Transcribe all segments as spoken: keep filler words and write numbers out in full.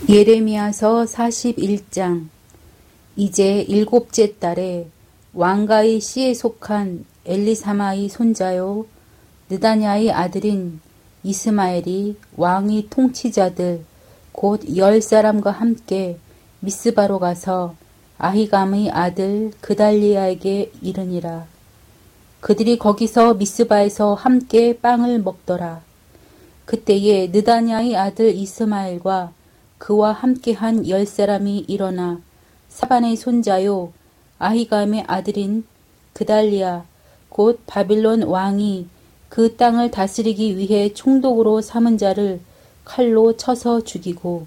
예레미야서 사십일 장. 이제 일곱째 달에 왕가의 씨에 속한 엘리사마의 손자요 느다냐의 아들인 이스마엘이 왕의 통치자들 곧 열 사람과 함께 미스바로 가서 아히감의 아들 그달리야에게 이르니라. 그들이 거기서 미스바에서 함께 빵을 먹더라. 그때에 느다냐의 아들 이스마엘과 그와 함께한 열 사람이 일어나 사반의 손자요 아히감의 아들인 그달리야 곧 바빌론 왕이 그 땅을 다스리기 위해 총독으로 삼은 자를 칼로 쳐서 죽이고,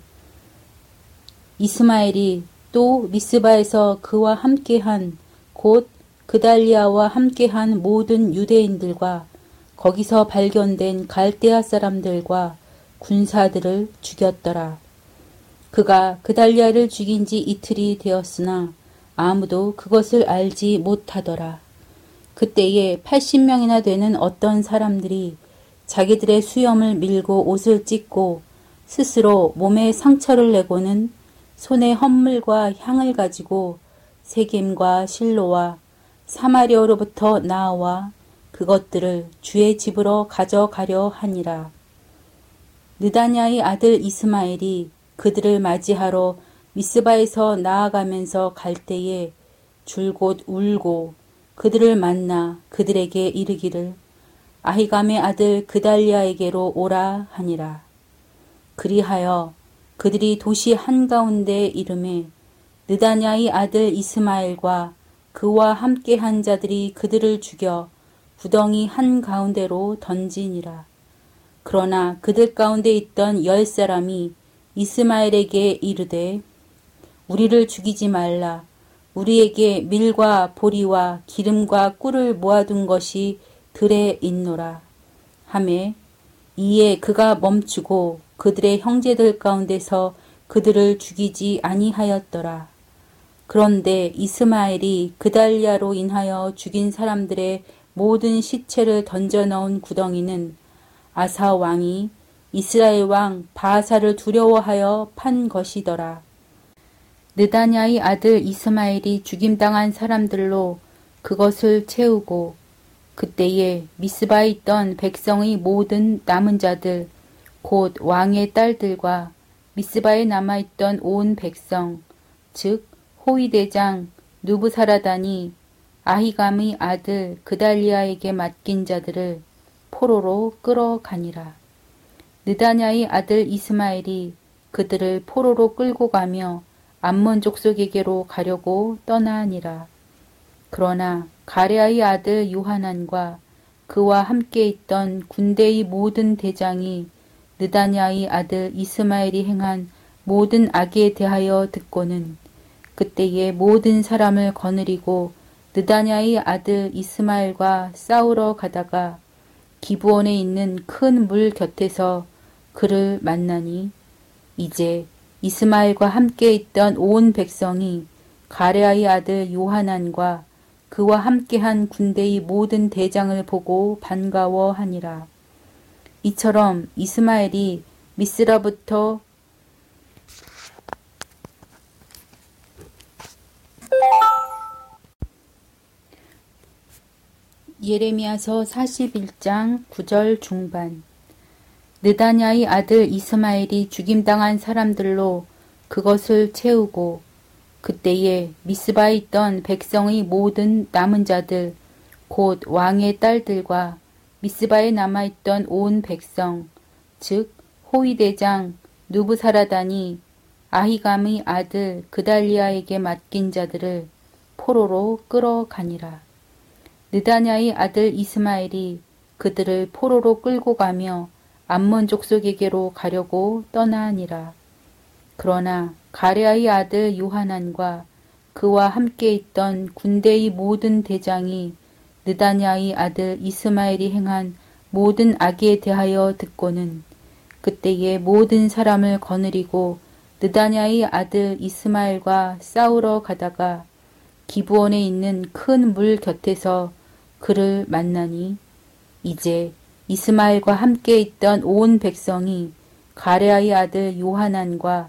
이스마엘이 또 미스바에서 그와 함께한 곧 그달리야와 함께한 모든 유대인들과 거기서 발견된 갈대아 사람들과 군사들을 죽였더라. 그가 그달리야를 죽인 지 이틀이 되었으나 아무도 그것을 알지 못하더라. 그때에 팔십 명이나 되는 어떤 사람들이 자기들의 수염을 밀고 옷을 찢고 스스로 몸에 상처를 내고는 손에 헌물과 향을 가지고 세겜과 실로와 사마리아로부터 나와 그것들을 주의 집으로 가져가려 하니라. 느다냐의 아들 이스마엘이 그들을 맞이하러 미스바에서 나아가면서 갈 때에 줄곧 울고 그들을 만나 그들에게 이르기를 아히감의 아들 그달리야에게로 오라 하니라. 그리하여 그들이 도시 한가운데 이름에 느다냐의 아들 이스마엘과 그와 함께한 자들이 그들을 죽여 구덩이 한가운데로 던지니라. 그러나 그들 가운데 있던 열 사람이 이스마엘에게 이르되 우리를 죽이지 말라. 우리에게 밀과 보리와 기름과 꿀을 모아둔 것이 들에 있노라 하매 이에 그가 멈추고 그들의 형제들 가운데서 그들을 죽이지 아니하였더라. 그런데 이스마엘이 그달리야로 인하여 죽인 사람들의 모든 시체를 던져 넣은 구덩이는 아사 왕이 이스라엘 왕 바하사를 두려워하여 판 것이더라. 느다냐의 아들 이스마엘이 죽임당한 사람들로 그것을 채우고 그때에 미스바에 있던 백성의 모든 남은 자들 곧 왕의 딸들과 미스바에 남아있던 온 백성 즉 호위대장 누부사라단이 아히감의 아들 그달리야에게 맡긴 자들을 포로로 끌어가니라. 느다냐의 아들 이스마엘이 그들을 포로로 끌고 가며 암몬 족속에게로 가려고 떠나니라. 그러나 가레아의 아들 요하난과 그와 함께 있던 군대의 모든 대장이 느다냐의 아들 이스마엘이 행한 모든 악에 대하여 듣고는 그때에 모든 사람을 거느리고 느다냐의 아들 이스마엘과 싸우러 가다가 기브온에 있는 큰 물 곁에서 그를 만나니 이제 이스마엘과 함께 있던 온 백성이 가레아의 아들 요하난과 그와 함께한 군대의 모든 대장을 보고 반가워하니라. 이처럼 이스마엘이 미스라부터 예레미야서 사십일 장 구 절 중반. 느다냐의 아들 이스마엘이 죽임당한 사람들로 그것을 채우고 그때에 미스바에 있던 백성의 모든 남은 자들 곧 왕의 딸들과 미스바에 남아있던 온 백성 즉 호위대장 누부사라단이 아히감의 아들 그달리야에게 맡긴 자들을 포로로 끌어가니라. 느다냐의 아들 이스마엘이 그들을 포로로 끌고 가며 암몬 족속에게로 가려고 떠나니라. 그러나 가레아의 아들 요하난과 그와 함께 있던 군대의 모든 대장이 느다냐의 아들 이스마엘이 행한 모든 악에 대하여 듣고는 그때에 모든 사람을 거느리고 느다냐의 아들 이스마엘과 싸우러 가다가 기브온에 있는 큰 물 곁에서 그를 만나니 이제 이스마엘과 함께 있던 온 백성이 가레아의 아들 요하난과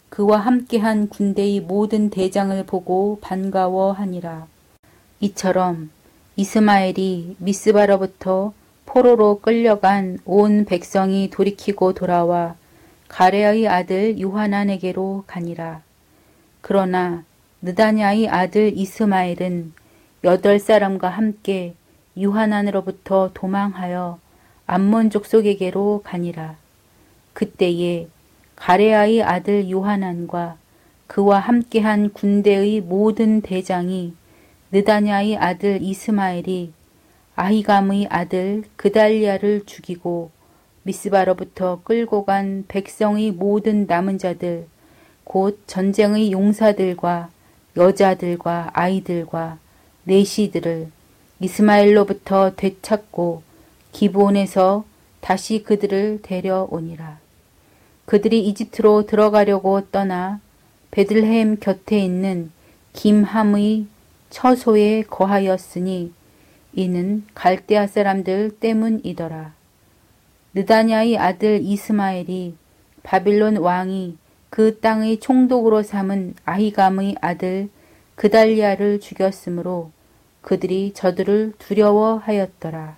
그와 함께한 군대의 모든 대장을 보고 반가워하니라. 이처럼 이스마엘이 미스바로부터 포로로 끌려간 온 백성이 돌이키고 돌아와 가레아의 아들 요하난에게로 가니라. 그러나 느다냐의 아들 이스마엘은 여덟 사람과 함께 요하난으로부터 도망하여 암몬 족속에게로 가니라. 그때에 가레아의 아들 요하난과 그와 함께한 군대의 모든 대장이 느다냐의 아들 이스마엘이 아히감의 아들 그달리아를 죽이고 미스바로부터 끌고 간 백성의 모든 남은 자들 곧 전쟁의 용사들과 여자들과 아이들과 내시들을 이스마엘로부터 되찾고 기브온에서 다시 그들을 데려오니라. 그들이 이집트로 들어가려고 떠나 베들레헴 곁에 있는 김함의 처소에 거하였으니 이는 갈대아 사람들 때문이더라. 느다냐의 아들 이스마엘이 바빌론 왕이 그 땅의 총독으로 삼은 아히감의 아들 그달리아를 죽였으므로 그들이 저들을 두려워하였더라.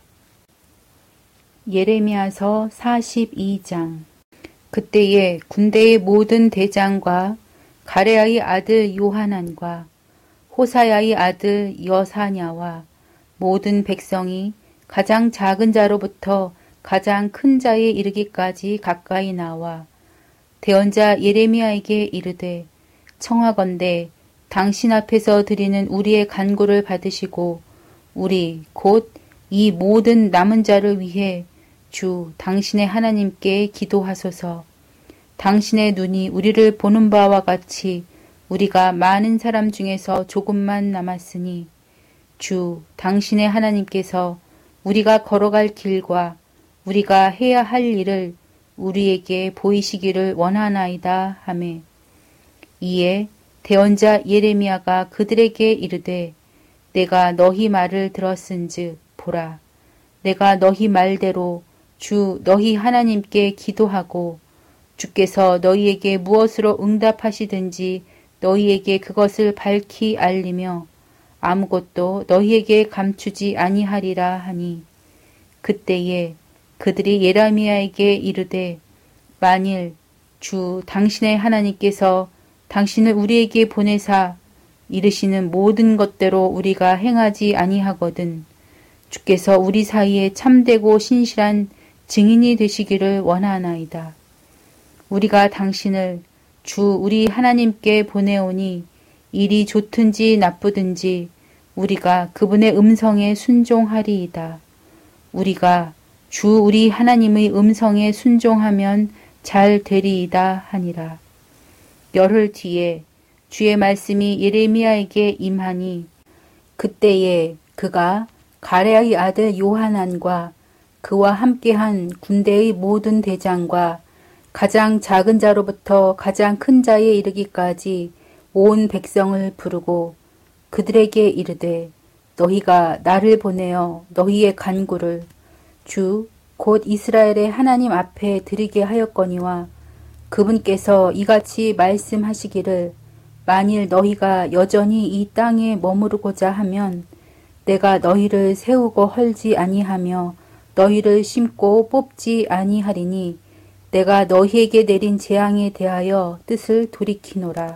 예레미야서 사십이 장. 그때에 군대의 모든 대장과 가레아의 아들 요하난과 호사야의 아들 여사냐와 모든 백성이 가장 작은 자로부터 가장 큰 자에 이르기까지 가까이 나와 대언자 예레미야에게 이르되 청하건대 당신 앞에서 드리는 우리의 간구를 받으시고 우리 곧 이 모든 남은 자를 위해 주 당신의 하나님께 기도하소서. 당신의 눈이 우리를 보는 바와 같이 우리가 많은 사람 중에서 조금만 남았으니 주 당신의 하나님께서 우리가 걸어갈 길과 우리가 해야 할 일을 우리에게 보이시기를 원하나이다 하매 이에 대언자 예레미야가 그들에게 이르되 내가 너희 말을 들었은즉 보라 내가 너희 말대로 주 너희 하나님께 기도하고 주께서 너희에게 무엇으로 응답하시든지 너희에게 그것을 밝히 알리며 아무것도 너희에게 감추지 아니하리라 하니 그때에 그들이 예레미야에게 이르되 만일 주 당신의 하나님께서 당신을 우리에게 보내사 이르시는 모든 것대로 우리가 행하지 아니하거든 주께서 우리 사이에 참되고 신실한 증인이 되시기를 원하나이다. 우리가 당신을 주 우리 하나님께 보내오니 일이 좋든지 나쁘든지 우리가 그분의 음성에 순종하리이다. 우리가 주 우리 하나님의 음성에 순종하면 잘 되리이다 하니라. 열흘 뒤에 주의 말씀이 예레미야에게 임하니 그때에 그가 가레아의 아들 요하난과 그와 함께한 군대의 모든 대장과 가장 작은 자로부터 가장 큰 자에 이르기까지 온 백성을 부르고 그들에게 이르되 너희가 나를 보내어 너희의 간구를 주 곧 이스라엘의 하나님 앞에 드리게 하였거니와 그분께서 이같이 말씀하시기를 만일 너희가 여전히 이 땅에 머무르고자 하면 내가 너희를 세우고 헐지 아니하며 너희를 심고 뽑지 아니하리니 내가 너희에게 내린 재앙에 대하여 뜻을 돌이키노라.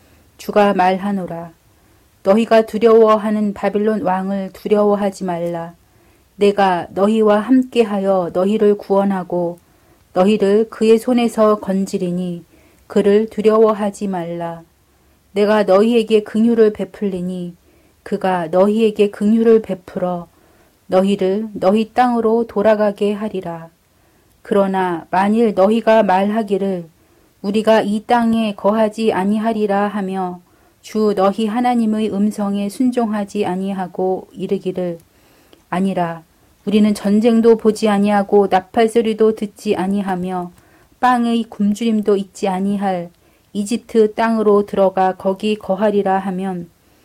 주가 말하노라. 너희가 두려워하는 바빌론 왕을 두려워하지 말라. 내가 너희와 함께하여 너희를 구원하고 너희를 그의 손에서 건지리니 그를 두려워하지 말라. 내가 너희에게 긍휼을 베풀리니 그가 너희에게 긍휼을 베풀어 너희를 너희 땅으로 돌아가게 하리라. 그러나 만일 너희가 말하기를 우리가 이 땅에 거하지 아니하리라 하며 주 너희 하나님의 음성에 순종하지 아니하고 이르기를 아니라 우리는 전쟁도 보지 아니하고 나팔소리도 듣지 아니하며 빵의 굶주림도 있지 아니할 이집트 땅으로 들어가 거기 거하리라 하면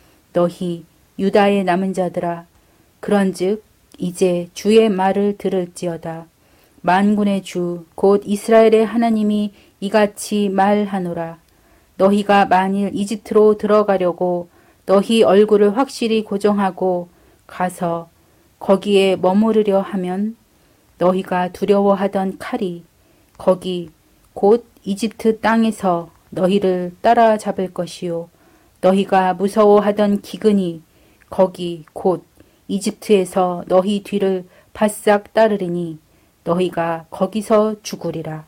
너희 유다의 남은 자들아 그런즉 이제 주의 말을 들을지어다. 만군의 주 곧 이스라엘의 하나님이 이같이 말하노라. 너희가 만일 이집트로 들어가려고 너희 얼굴을 확실히 고정하고 가서 거기에 머무르려 하면 너희가 두려워하던 칼이 거기 곧 이집트 땅에서 너희를 따라잡을 것이요 너희가 무서워하던 기근이 거기 곧 이집트에서 너희 뒤를 바싹 따르리니 너희가 거기서 죽으리라.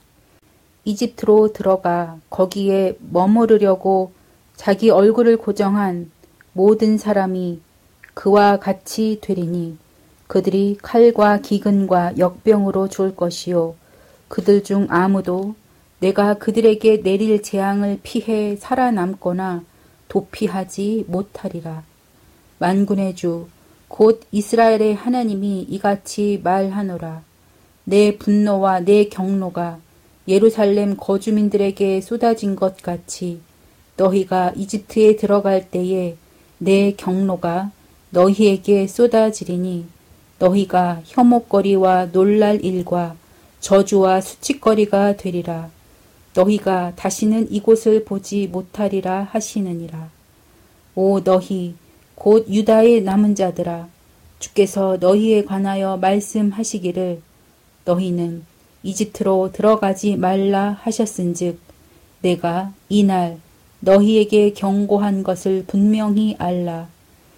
이집트로 들어가 거기에 머무르려고 자기 얼굴을 고정한 모든 사람이 그와 같이 되리니 그들이 칼과 기근과 역병으로 죽을 것이요 그들 중 아무도 내가 그들에게 내릴 재앙을 피해 살아남거나 도피하지 못하리라. 만군의 주 곧 이스라엘의 하나님이 이같이 말하노라. 내 분노와 내 경노가 예루살렘 거주민들에게 쏟아진 것 같이 너희가 이집트에 들어갈 때에 내 경노가 너희에게 쏟아지리니 너희가 혐오거리와 놀랄 일과 저주와 수치거리가 되리라. 너희가 다시는 이곳을 보지 못하리라 하시느니라. 오 너희 곧 유다의 남은 자들아 주께서 너희에 관하여 말씀하시기를 너희는 이집트로 들어가지 말라 하셨은즉 내가 이날 너희에게 경고한 것을 분명히 알라.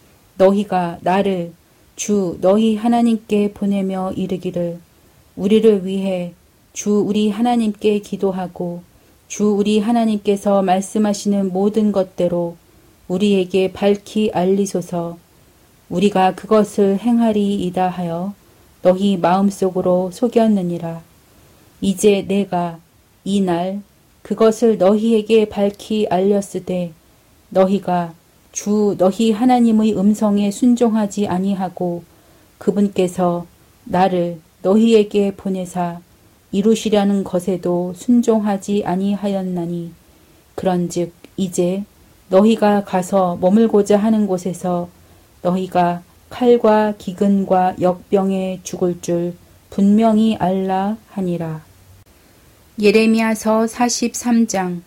너희가 나를 주 너희 하나님께 보내며 이르기를 우리를 위해 주 우리 하나님께 기도하고 주 우리 하나님께서 말씀하시는 모든 것대로 우리에게 밝히 알리소서. 우리가 그것을 행하리이다 하여 너희 마음속으로 속였느니라. 이제 내가 이날 그것을 너희에게 밝히 알렸으되 너희가 주 너희 하나님의 음성에 순종하지 아니하고 그분께서 나를 너희에게 보내사 이루시려는 것에도 순종하지 아니하였나니 그런즉 이제 너희가 가서 머물고자 하는 곳에서 너희가 칼과 기근과 역병에 죽을 줄 분명히 알라 하니라. 예레미야서 사십삼 장.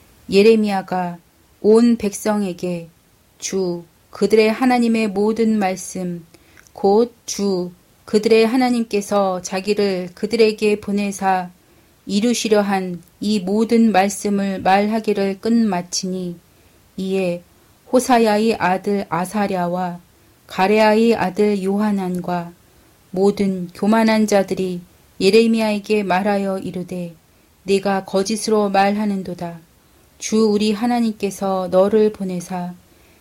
예레미야가 온 백성에게 주 그들의 하나님의 모든 말씀 곧 주 그들의 하나님께서 자기를 그들에게 보내사 이루시려 한 이 모든 말씀을 말하기를 끝마치니 이에 호사야의 아들 아사랴와 가레아의 아들 요하난과 모든 교만한 자들이 예레미야에게 말하여 이르되 네가 거짓으로 말하는도다. 주 우리 하나님께서 너를 보내사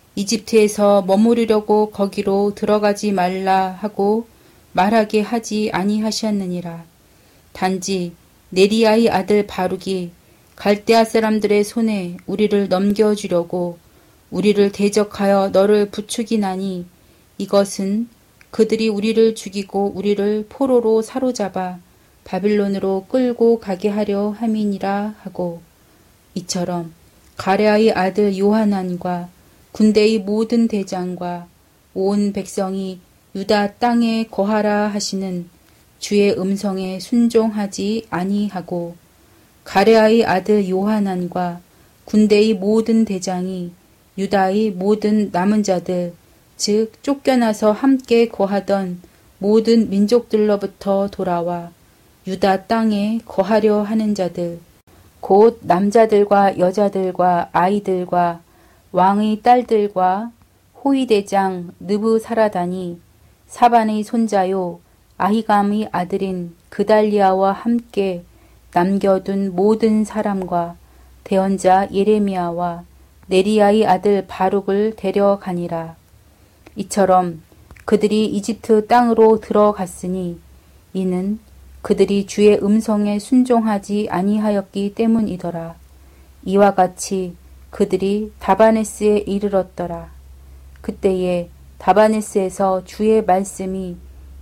이집트에서 머무르려고 거기로 들어가지 말라 하고 말하게 하지 아니하셨느니라. 단지 네리야의 아들 바룩이 갈대아 사람들의 손에 우리를 넘겨주려고 우리를 대적하여 너를 부추기나니 이것은 그들이 우리를 죽이고 우리를 포로로 사로잡아 바빌론으로 끌고 가게 하려 함이니라 하고 이처럼 가레아의 아들 요하난과 군대의 모든 대장과 온 백성이 유다 땅에 거하라 하시는 주의 음성에 순종하지 아니하고 가레아의 아들 요하난과 군대의 모든 대장이 유다의 모든 남은 자들 즉 쫓겨나서 함께 거하던 모든 민족들로부터 돌아와 유다 땅에 거하려 하는 자들 곧 남자들과 여자들과 아이들과 왕의 딸들과 호위대장 느부사라단이 사반의 손자요 아히감의 아들인 그달리아와 함께 남겨둔 모든 사람과 대언자 예레미야와 네리야의 아들 바룩을 데려가니라. 이처럼 그들이 이집트 땅으로 들어갔으니 이는 그들이 주의 음성에 순종하지 아니하였기 때문이더라. 이와 같이 그들이 다바네스에 이르렀더라. 그때에 다바네스에서 주의 말씀이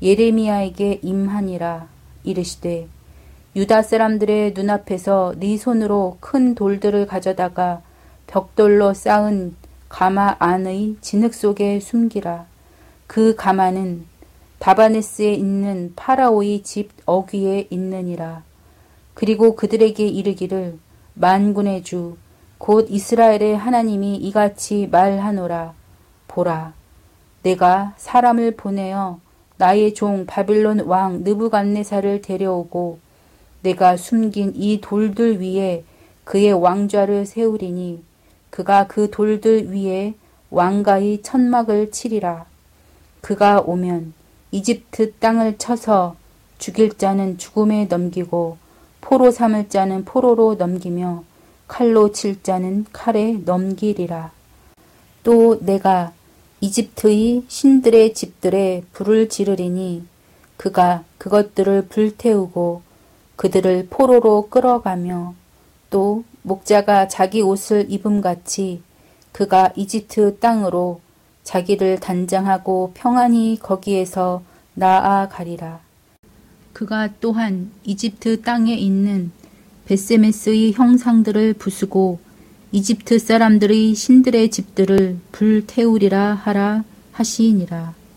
예레미야에게 임하니라. 이르시되 유다 사람들의 눈앞에서 네 손으로 큰 돌들을 가져다가 벽돌로 쌓은 가마 안의 진흙 속에 숨기라. 그 가마는 다바네스에 있는 파라오의 집 어귀에 있느니라. 그리고 그들에게 이르기를 만군의 주 곧 이스라엘의 하나님이 이같이 말하노라. 보라, 내가 사람을 보내어 나의 종 바빌론 왕 느부갓네살을 데려오고 내가 숨긴 이 돌들 위에 그의 왕좌를 세우리니 그가 그 돌들 위에 왕가의 천막을 치리라. 그가 오면 이집트 땅을 쳐서 죽일 자는 죽음에 넘기고 포로 삼을 자는 포로로 넘기며 칼로 칠 자는 칼에 넘기리라. 또 내가 이집트의 신들의 집들에 불을 지르리니 그가 그것들을 불태우고 그들을 포로로 끌어가며 또 목자가 자기 옷을 입음같이 그가 이집트 땅으로 자기를 단장하고 평안히 거기에서 나아가리라. 그가 또한 이집트 땅에 있는 베세메스의 형상들을 부수고 이집트 사람들의 신들의 집들을 불태우리라 하라 하시니라.